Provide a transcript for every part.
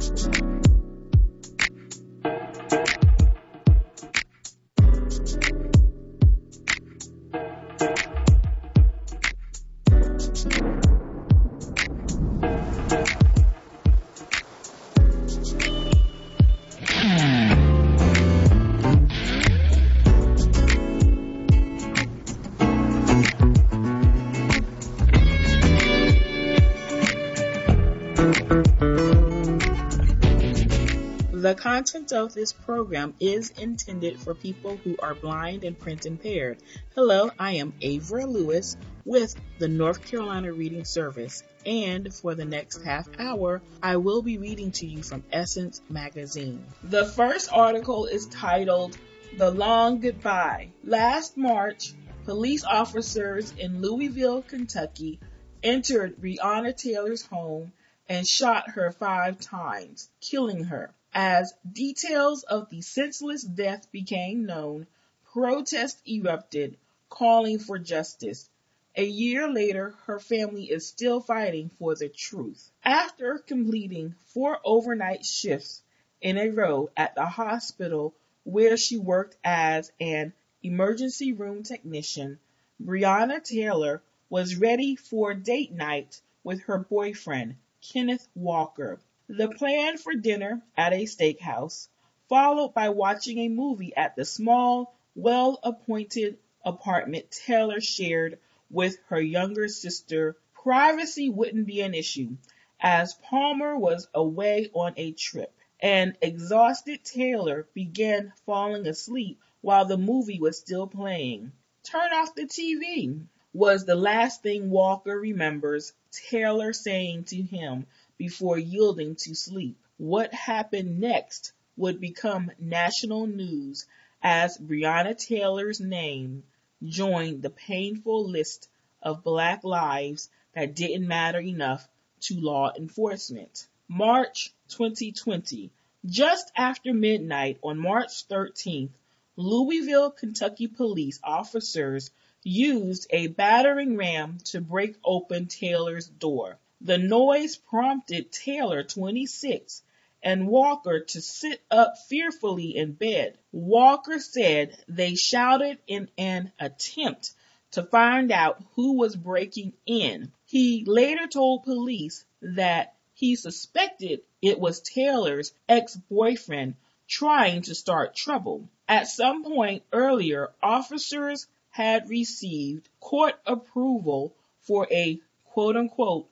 The content of this program is intended for people who are blind and print impaired. Hello, I am Avra Lewis with the North Carolina Reading Service, and for the next half hour, I will be reading to you from Essence Magazine. The first article is titled, The Long Goodbye. Last March, police officers in Louisville, Kentucky, entered Breonna Taylor's home and shot her 5 times, killing her. As details of the senseless death became known, protests erupted, calling for justice. A year later, her family is still fighting for the truth. After completing 4 overnight shifts in a row at the hospital where she worked as an emergency room technician, Breonna Taylor was ready for date night with her boyfriend, Kenneth Walker. The plan for dinner at a steakhouse, followed by watching a movie at the small, well-appointed apartment Taylor shared with her younger sister. Privacy wouldn't be an issue, as Palmer was away on a trip. An exhausted Taylor began falling asleep while the movie was still playing. "Turn off the TV," was the last thing Walker remembers Taylor saying to him before yielding to sleep. What happened next would become national news as Breonna Taylor's name joined the painful list of Black lives that didn't matter enough to law enforcement. March 2020. Just after midnight on March 13th, Louisville, Kentucky police officers used a battering ram to break open Taylor's door. The noise prompted Taylor, 26, and Walker to sit up fearfully in bed. Walker said they shouted in an attempt to find out who was breaking in. He later told police that he suspected it was Taylor's ex-boyfriend trying to start trouble. At some point earlier, officers had received court approval for a quote-unquote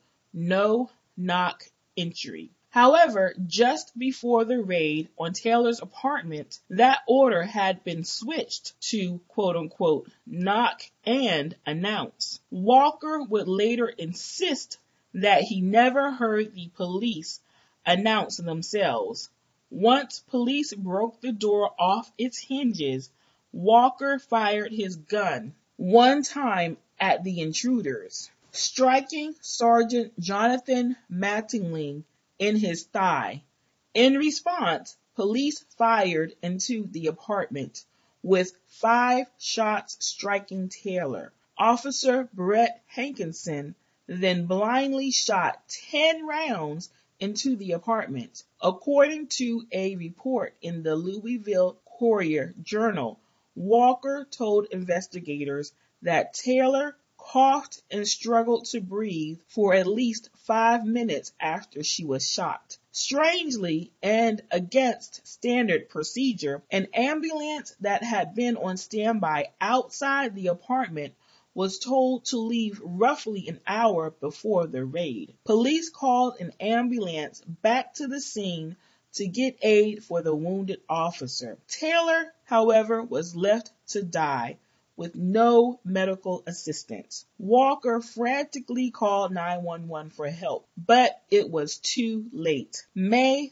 no-knock entry. However, just before the raid on Taylor's apartment, that order had been switched to quote-unquote knock and announce. Walker would later insist that he never heard the police announce themselves. Once police broke the door off its hinges, Walker fired his gun one time at the intruders, striking Sergeant Jonathan Mattingly in his thigh. In response, police fired into the apartment, with 5 shots striking Taylor. Officer Brett Hankinson then blindly shot 10 rounds into the apartment. According to a report in the Louisville Courier-Journal, Walker told investigators that Taylor coughed and struggled to breathe for at least 5 minutes after she was shot. Strangely, and against standard procedure, an ambulance that had been on standby outside the apartment was told to leave roughly an hour before the raid. Police called an ambulance back to the scene to get aid for the wounded officer. Taylor, however, was left to die with no medical assistance. Walker frantically called 911 for help, but it was too late. May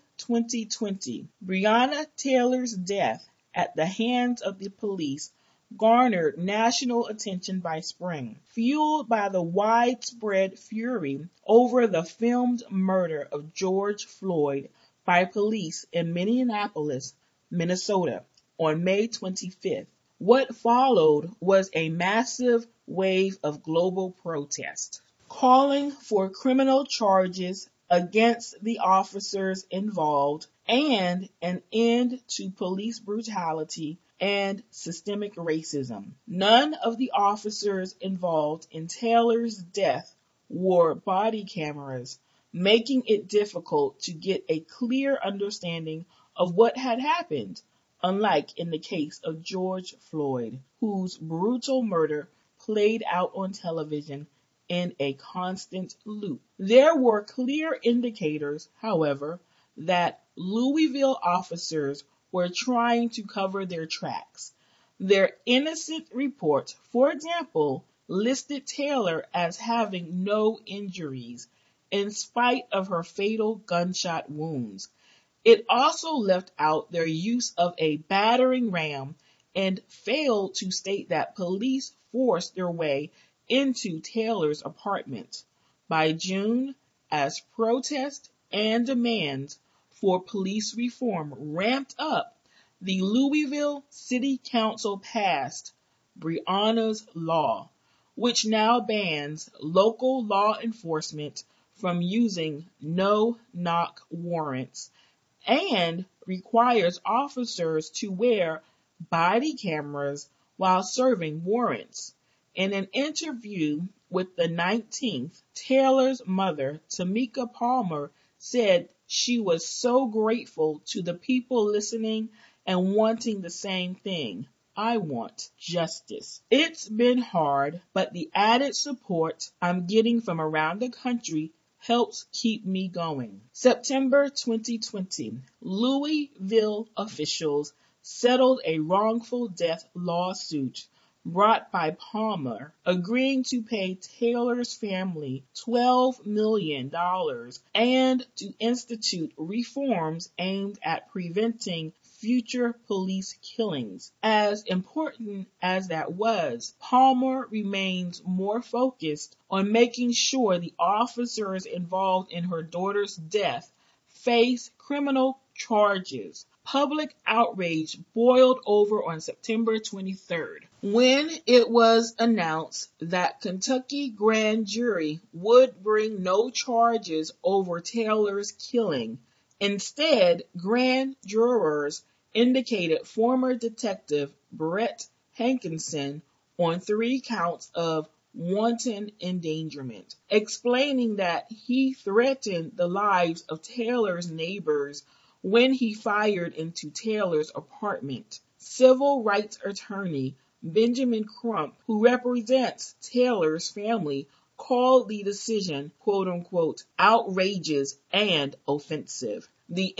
2020, Breonna Taylor's death at the hands of the police garnered national attention by spring, fueled by the widespread fury over the filmed murder of George Floyd by police in Minneapolis, Minnesota, on May 25th. What followed was a massive wave of global protest, calling for criminal charges against the officers involved, and an end to police brutality and systemic racism. None of the officers involved in Taylor's death wore body cameras, making it difficult to get a clear understanding of what had happened, unlike in the case of George Floyd, whose brutal murder played out on television in a constant loop. There were clear indicators, however, that Louisville officers were trying to cover their tracks. Their innocent report, for example, listed Taylor as having no injuries in spite of her fatal gunshot wounds. It also left out their use of a battering ram and failed to state that police forced their way into Taylor's apartment. By June, as protests and demands for police reform ramped up, the Louisville City Council passed Breonna's Law, which now bans local law enforcement from using no-knock warrants and requires officers to wear body cameras while serving warrants. In an interview with the 19th, Taylor's mother, Tamika Palmer, said she was so grateful to the people listening and wanting the same thing. I want justice. It's been hard, but the added support I'm getting from around the country helps keep me going. September 2020, Louisville officials settled a wrongful death lawsuit brought by Palmer, agreeing to pay Taylor's family $12 million and to institute reforms aimed at preventing future police killings. As important as that was, Palmer remains more focused on making sure the officers involved in her daughter's death face criminal charges. Public outrage boiled over on September 23rd when it was announced that Kentucky grand jury would bring no charges over Taylor's killing. Instead, grand jurors indicated former detective Brett Hankinson on 3 counts of wanton endangerment, explaining that he threatened the lives of Taylor's neighbors when he fired into Taylor's apartment. Civil rights attorney Benjamin Crump, who represents Taylor's family, called the decision, quote unquote, outrageous and offensive. The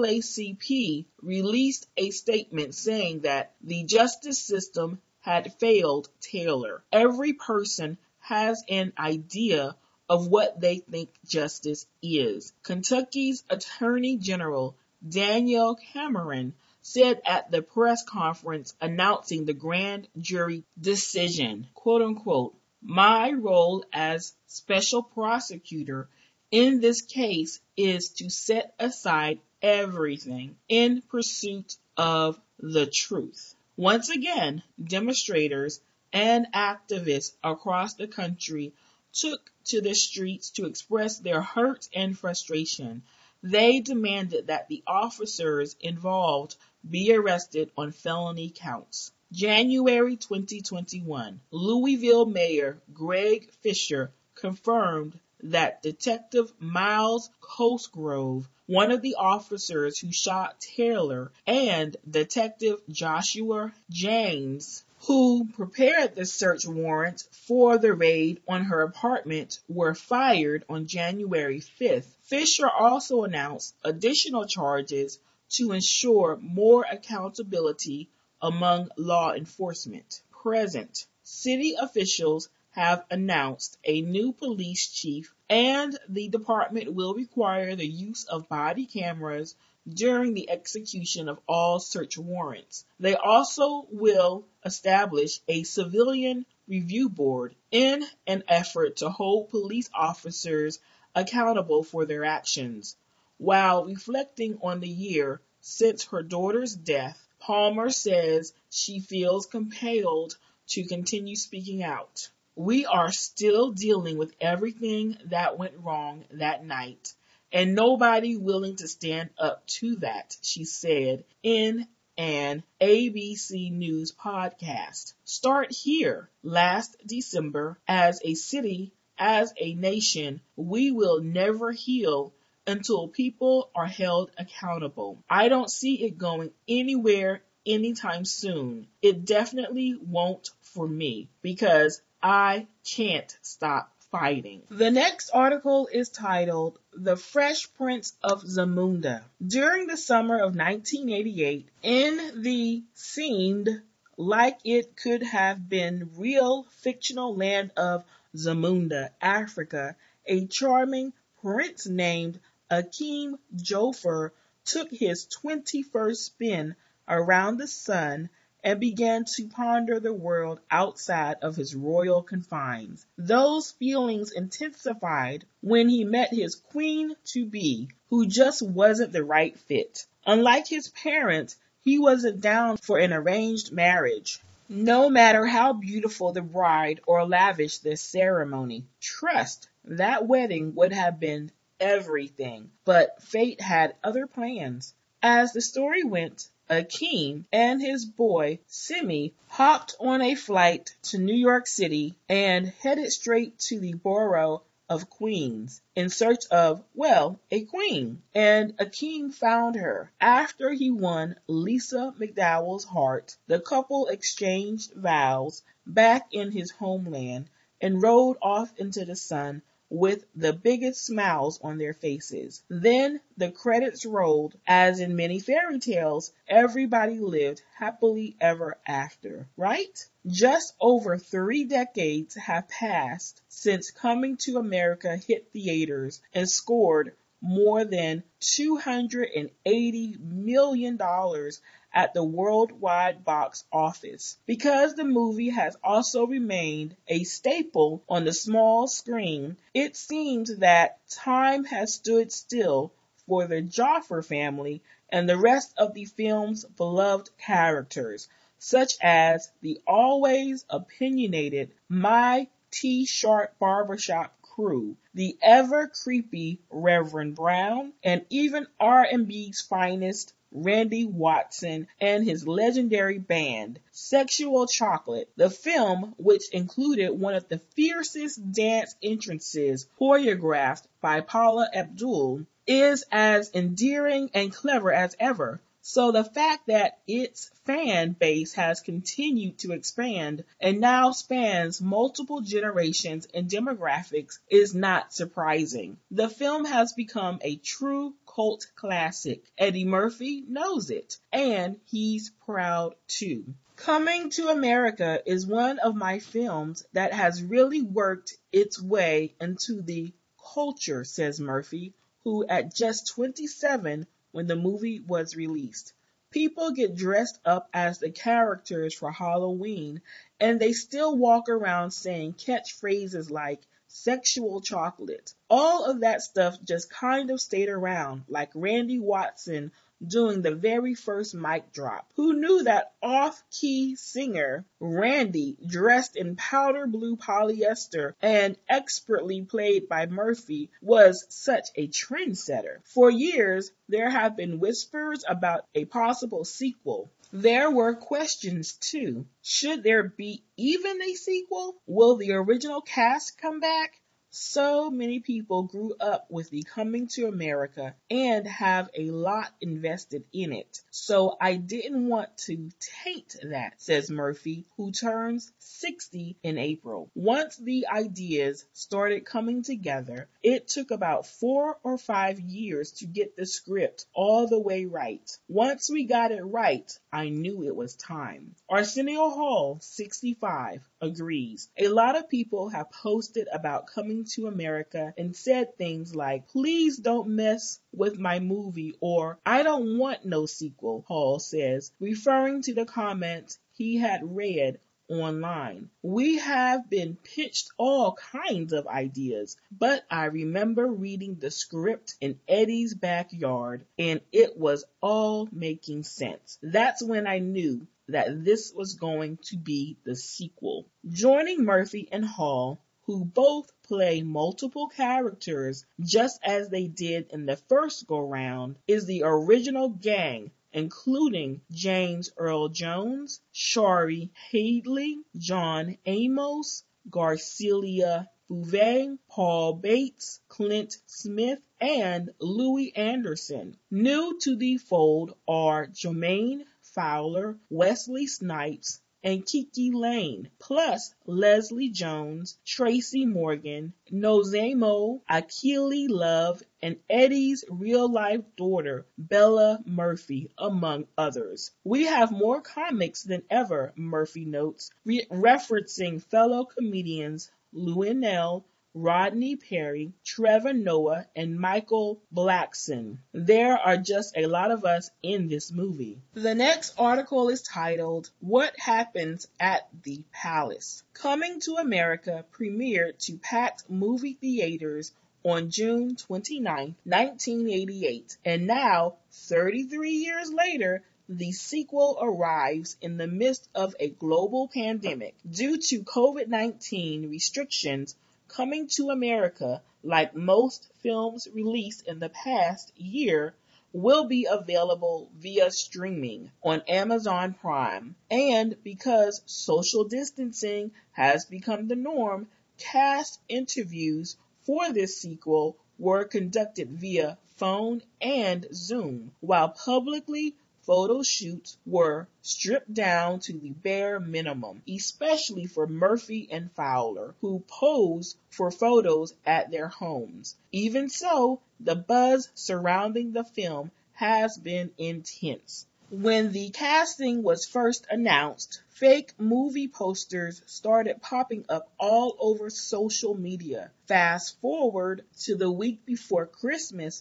NAACP released a statement saying that the justice system had failed Taylor. Every person has an idea of what they think justice is. Kentucky's Attorney General Daniel Cameron said at the press conference announcing the grand jury decision, quote unquote, my role as special prosecutor in this case is to set aside everything in pursuit of the truth. Once again, demonstrators and activists across the country took to the streets to express their hurt and frustration. They demanded that the officers involved be arrested on felony counts. January 2021, Louisville Mayor Greg Fisher confirmed that Detective Miles Cosgrove, one of the officers who shot Taylor, and Detective Joshua James, who prepared the search warrant for the raid on her apartment, were fired on January 5th. Fisher also announced additional charges to ensure more accountability among law enforcement. Present, city officials have announced a new police chief, and the department will require the use of body cameras during the execution of all search warrants. They also will establish a civilian review board in an effort to hold police officers accountable for their actions. While reflecting on the year since her daughter's death, Palmer says she feels compelled to continue speaking out. We are still dealing with everything that went wrong that night, and nobody willing to stand up to that, she said in an ABC News podcast. Start here. Last December, as a city, as a nation, we will never heal until people are held accountable. I don't see it going anywhere anytime soon. It definitely won't for me because I can't stop fighting. The next article is titled The Fresh Prince of Zamunda. During the summer of 1988, in the seemed like it could have been real fictional land of Zamunda, Africa, a charming prince named Akeem Joffer took his 21st spin around the sun and began to ponder the world outside of his royal confines. Those feelings intensified when he met his queen-to-be, who just wasn't the right fit. Unlike his parents, he wasn't down for an arranged marriage, no matter how beautiful the bride or lavish the ceremony. Trust, that wedding would have been everything, but fate had other plans. As the story went, Akeem and his boy, Simi, hopped on a flight to New York City and headed straight to the borough of Queens in search of, well, a queen. And Akeem found her. After he won Lisa McDowell's heart, the couple exchanged vows back in his homeland and rode off into the sun with the biggest smiles on their faces. Then the credits rolled. As in many fairy tales, everybody lived happily ever after, right? Just over 3 decades have passed since Coming to America hit theaters and scored more than $280 million at the worldwide box office. Because the movie has also remained a staple on the small screen, it seems that time has stood still for the Joffer family and the rest of the film's beloved characters, such as the always opinionated My T. Sharp Barbershop crew, the ever creepy Reverend Brown, and even R&B's finest Randy Watson and his legendary band, Sexual Chocolate. The film, which included one of the fiercest dance entrances choreographed by Paula Abdul, is as endearing and clever as ever. So the fact that its fan base has continued to expand and now spans multiple generations and demographics is not surprising. The film has become a true cult classic. Eddie Murphy knows it, and he's proud too. Coming to America is one of my films that has really worked its way into the culture, says Murphy, who at just 27 when the movie was released. People get dressed up as the characters for Halloween, and they still walk around saying catchphrases like sexual chocolate. All of that stuff just kind of stayed around, like Randy Watson doing the very first mic drop. Who knew that off-key singer Randy, dressed in powder blue polyester and expertly played by Murphy, was such a trendsetter? For years, there have been whispers about a possible sequel. There were questions too. Should there be even a sequel? Will the original cast come back? So many people grew up with the Coming to America and have a lot invested in it. So I didn't want to taint that, says Murphy, who turns 60 in April. Once the ideas started coming together, it took about 4 or 5 years to get the script all the way right. Once we got it right, I knew it was time. Arsenio Hall, 65, agrees. A lot of people have posted about Coming to America and said things like, please don't mess with my movie, or I don't want no sequel, Hall says, referring to the comments he had read online. We have been pitched all kinds of ideas, but I remember reading the script in Eddie's backyard and it was all making sense. That's when I knew that this was going to be the sequel. Joining Murphy and Hall, who both play multiple characters just as they did in the first go-round, is the original gang, including James Earl Jones, Shari Headley, John Amos, Garcia Bouvet, Paul Bates, Clint Smith, and Louis Anderson. New to the fold are Jermaine Fowler, Wesley Snipes, and Kiki Lane, plus Leslie Jones, Tracy Morgan, Nozemo, Akili Love, and Eddie's real-life daughter, Bella Murphy, among others. We have more comics than ever, Murphy notes, referencing fellow comedians Luenell, Rodney Perry, Trevor Noah, and Michael Blackson. There are just a lot of us in this movie. The next article is titled, What Happens at the Palace? Coming to America premiered to packed movie theaters on June 29, 1988, and now, 33 years later, the sequel arrives in the midst of a global pandemic. Due to COVID-19 restrictions, Coming to America, like most films released in the past year, will be available via streaming on Amazon Prime. And because social distancing has become the norm, cast interviews for this sequel were conducted via phone and Zoom, while publicly photo shoots were stripped down to the bare minimum, especially for Murphy and Fowler, who posed for photos at their homes. Even so, the buzz surrounding the film has been intense. When the casting was first announced, fake movie posters started popping up all over social media. Fast forward to the week before Christmas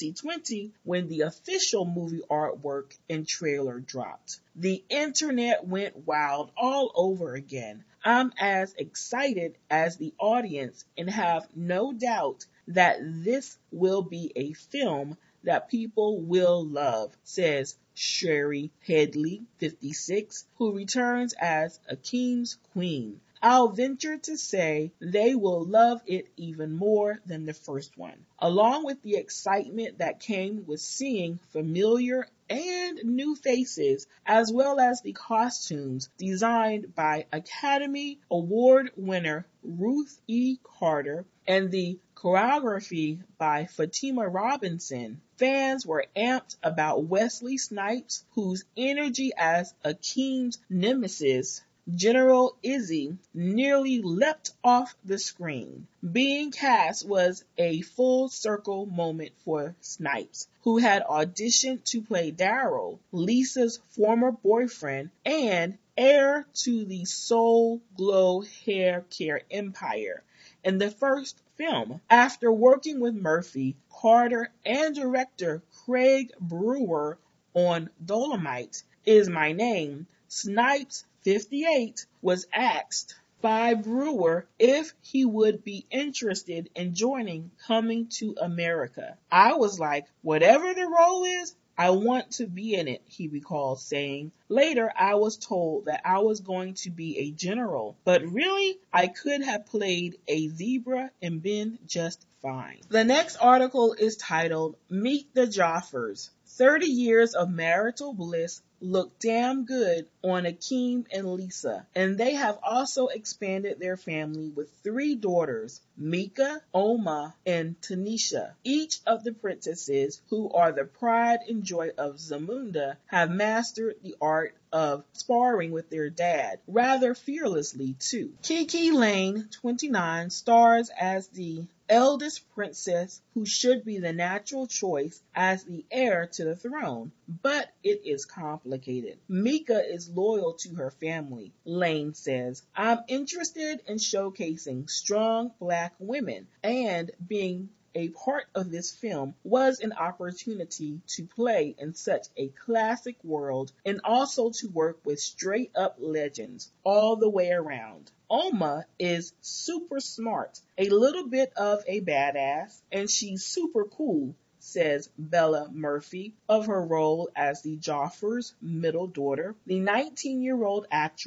2020, when the official movie artwork and trailer dropped. The internet went wild all over again. I'm as excited as the audience and have no doubt that this will be a film that people will love, says Shari Headley, 56, who returns as Akeem's queen. I'll venture to say they will love it even more than the first one, along with the excitement that came with seeing familiar and new faces, as well as the costumes designed by Academy Award winner Ruth E. Carter and the choreography by Fatima Robinson. Fans were amped about Wesley Snipes, whose energy as Akeem's nemesis, General Izzy, nearly leapt off the screen. Being cast was a full circle moment for Snipes, who had auditioned to play Daryl, Lisa's former boyfriend and heir to the Soul Glow hair care empire. In the first film, after working with Murphy, Carter, and director Craig Brewer on Dolomite Is My Name, Snipes, 58, was asked by Brewer if he would be interested in joining Coming to America. I was like, whatever the role is, I want to be in it, he recalls saying. Later, I was told that I was going to be a general, but really, I could have played a zebra and been just fine. The next article is titled, Meet the Joffers. 30 years of marital bliss look damn good on Akeem and Lisa, and they have also expanded their family with 3 daughters, Mika, Oma, and Tanisha. Each of the princesses, who are the pride and joy of Zamunda, have mastered the art of sparring with their dad, rather fearlessly too. Kiki Lane, 29, stars as the eldest princess who should be the natural choice as the heir to the throne, but it is complicated. Mika is loyal to her family, Lane says. I'm interested in showcasing strong black women, and being a part of this film was an opportunity to play in such a classic world and also to work with straight up legends all the way around. Oma is super smart, a little bit of a badass, and she's super cool, says Bella Murphy of her role as the Joffers' middle daughter. The 19-year-old actress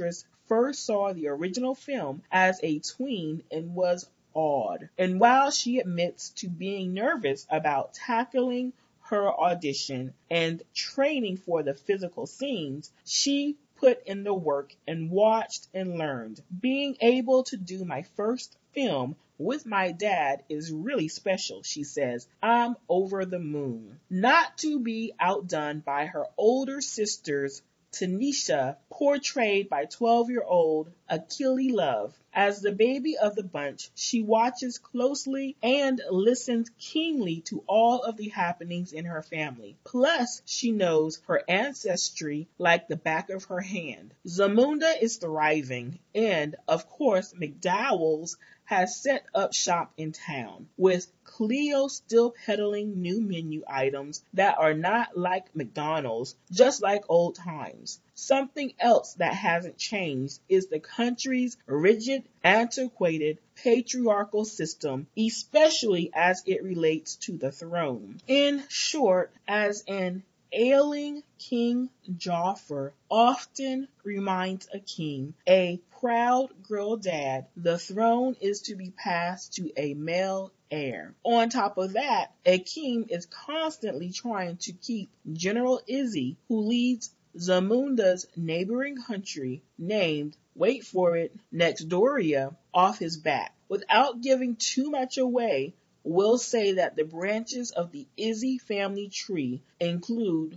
first saw the original film as a tween and was awed. And while she admits to being nervous about tackling her audition and training for the physical scenes, she put in the work and watched and learned. Being able to do my first film with my dad is really special, she says. I'm over the moon. Not to be outdone by her older sisters, Tanisha, portrayed by 12-year-old Akili Love. As the baby of the bunch, she watches closely and listens keenly to all of the happenings in her family. Plus, she knows her ancestry like the back of her hand. Zamunda is thriving, and, of course, McDowell's has set up shop in town, with Cleo still peddling new menu items that are not like McDonald's, just like old times. Something else that hasn't changed is the country's rigid, antiquated, patriarchal system, especially as it relates to the throne. In short, as an ailing King Joffrey often reminds Akeem, a proud girl dad, the throne is to be passed to a male heir. On top of that, Akeem is constantly trying to keep General Izzy, who leads Zamunda's neighboring country, named, wait for it, Nextdoria, off his back. Without giving too much away, we'll say that the branches of the Izzy family tree include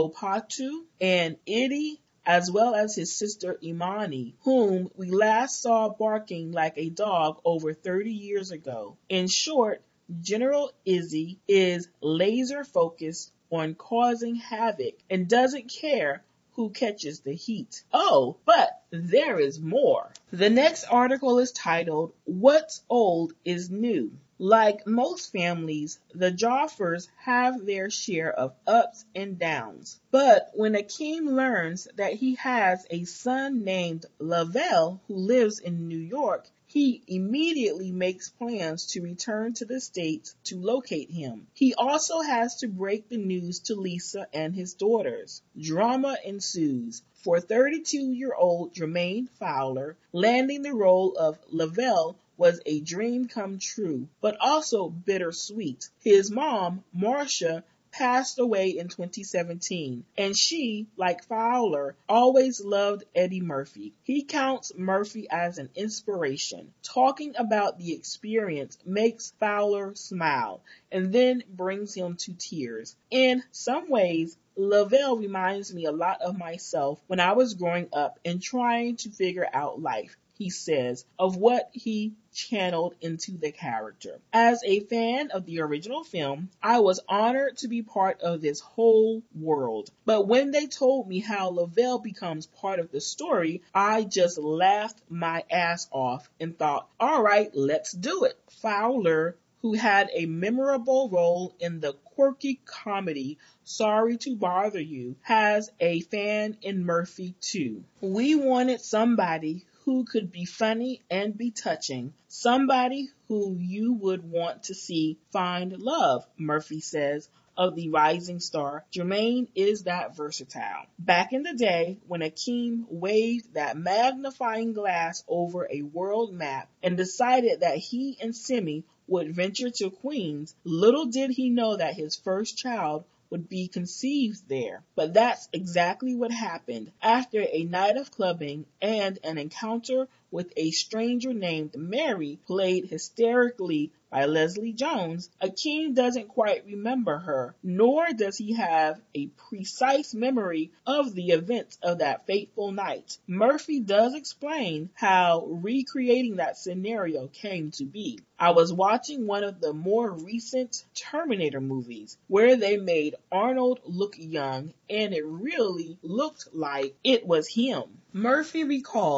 Bopatu and Idi, as well as his sister Imani, whom we last saw barking like a dog over 30 years ago. In short, General Izzy is laser focused on causing havoc and doesn't care who catches the heat. Oh, but there is more. The next article is titled, What's Old is New. Like most families, the Joffers have their share of ups and downs. But when Akeem learns that he has a son named Lavelle who lives in New York, he immediately makes plans to return to the States to locate him. He also has to break the news to Lisa and his daughters. Drama ensues for 32-year-old Jermaine Fowler. Landing the role of Lavelle was a dream come true, but also bittersweet. His mom, Marcia, passed away in 2017, and she, like Fowler, always loved Eddie Murphy. He counts Murphy as an inspiration. Talking about the experience makes Fowler smile, and then brings him to tears. In some ways, Lavelle reminds me a lot of myself when I was growing up and trying to figure out life, he says, of what he channeled into the character. As a fan of the original film, I was honored to be part of this whole world. But when they told me how Lavelle becomes part of the story, I just laughed my ass off and thought, all right, let's do it. Fowler, who had a memorable role in the quirky comedy Sorry to Bother You, has a fan in Murphy too. We wanted somebody who could be funny and be touching, somebody who you would want to see find love, Murphy says of the rising star. Jermaine is that versatile. Back in the day, when Akeem waved that magnifying glass over a world map and decided that he and Simi would venture to Queens, little did he know that his first child would be conceived there. But that's exactly what happened. After a night of clubbing and an encounter with a stranger named Mary, played hysterically by Leslie Jones, Akeem doesn't quite remember her, nor does he have a precise memory of the events of that fateful night. Murphy does explain how recreating that scenario came to be. I was watching one of the more recent Terminator movies where they made Arnold look young, and it really looked like it was him. Murphy recalls,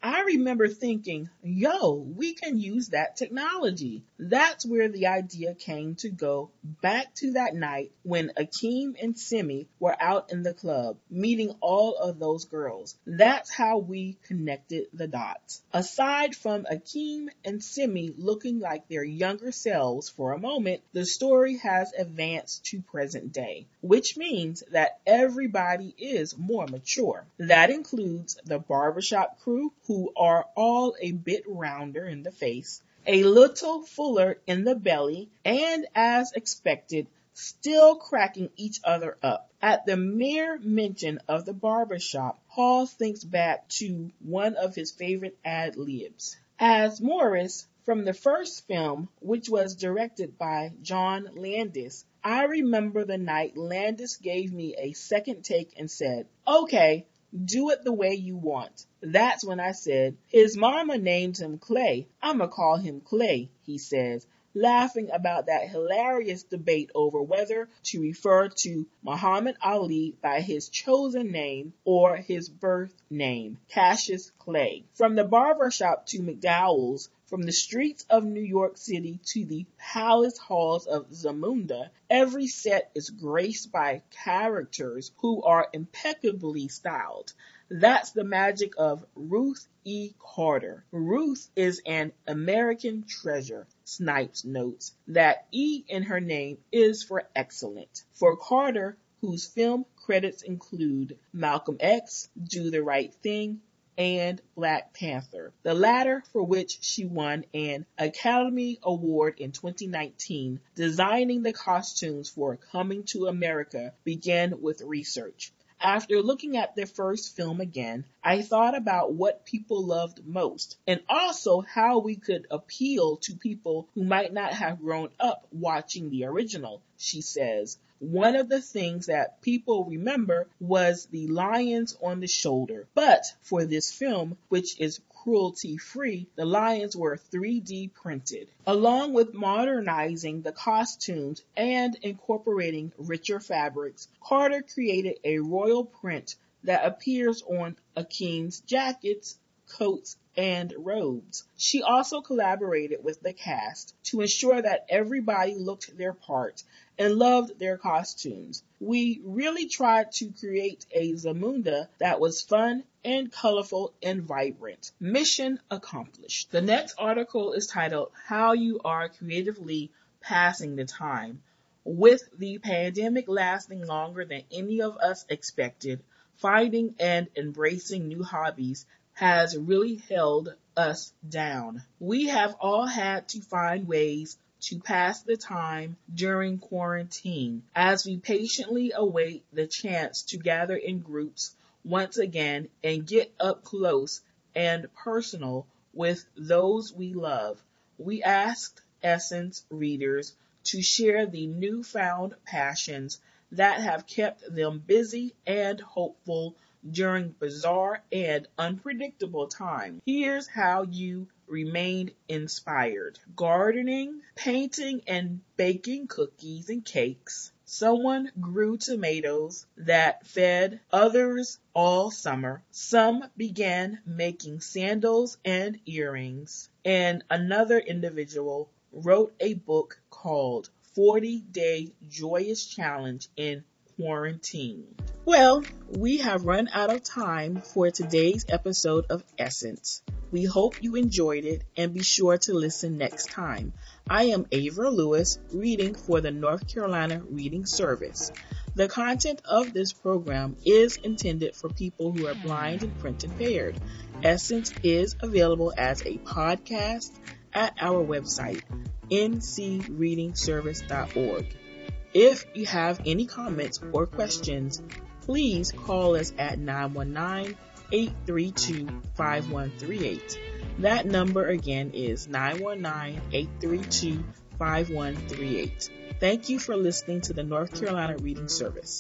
I remember thinking, yo, we can use that technology. That's where the idea came to go back to that night when Akeem and Simi were out in the club, meeting all of those girls. That's how we connected the dots. Aside from Akeem and Simi looking like their younger selves for a moment, the story has advanced to present day, which means that everybody is more mature. That includes the barbershop crew, who are all a bit rounder in the face, a little fuller in the belly, and as expected, still cracking each other up. At the mere mention of the barbershop, Paul thinks back to one of his favorite ad-libs. As Morris, from the first film, which was directed by John Landis, I remember the night Landis gave me a second take and said, "Okay, do it the way you want." That's when I said, "His mama named him Clay. I'ma call him Clay," he says, laughing about that hilarious debate over whether to refer to Muhammad Ali by his chosen name or his birth name, Cassius Clay. From the barbershop to McDowell's, from the streets of New York City to the palace halls of Zamunda, every set is graced by characters who are impeccably styled. That's the magic of Ruth E. Carter. Ruth is an American treasure, Snipes notes. That E in her name is for excellent. For Carter, whose film credits include Malcolm X, Do the Right Thing, and Black Panther, the latter for which she won an Academy Award in 2019. Designing the costumes for Coming to America began with research. After looking at their first film again, I thought about what people loved most, and also how we could appeal to people who might not have grown up watching the original, she says. One of the things that people remember was the lions on the shoulder, but for this film, which is cruelty-free, the lions were 3D printed. Along with modernizing the costumes and incorporating richer fabrics, Carter created a royal print that appears on Akeem's jackets, coats, and robes. She also collaborated with the cast to ensure that everybody looked their part and loved their costumes. We really tried to create a Zamunda that was fun and colorful and vibrant. Mission accomplished. The next article is titled, How You Are Creatively Passing the Time. With the pandemic lasting longer than any of us expected, finding and embracing new hobbies has really held us down. We have all had to find ways to pass the time during quarantine as we patiently await the chance to gather in groups once again and get up close and personal with those we love. We asked Essence readers to share the newfound passions that have kept them busy and hopeful during bizarre and unpredictable times. Here's how you remained inspired. Gardening, painting and baking cookies and cakes. Someone grew tomatoes that fed others all summer. Some began making sandals and earrings. And another individual wrote a book called 40-Day Joyous Challenge in Quarantine. Well, we have run out of time for today's episode of Essence. We hope you enjoyed it and be sure to listen next time. I am Avra Lewis, reading for the North Carolina Reading Service. The content of this program is intended for people who are blind and print impaired. Essence is available as a podcast at our website, ncreadingservice.org. If you have any comments or questions, please call us at 919-832-5138. That number again is 919-832-5138. Thank you for listening to the North Carolina Reading Service.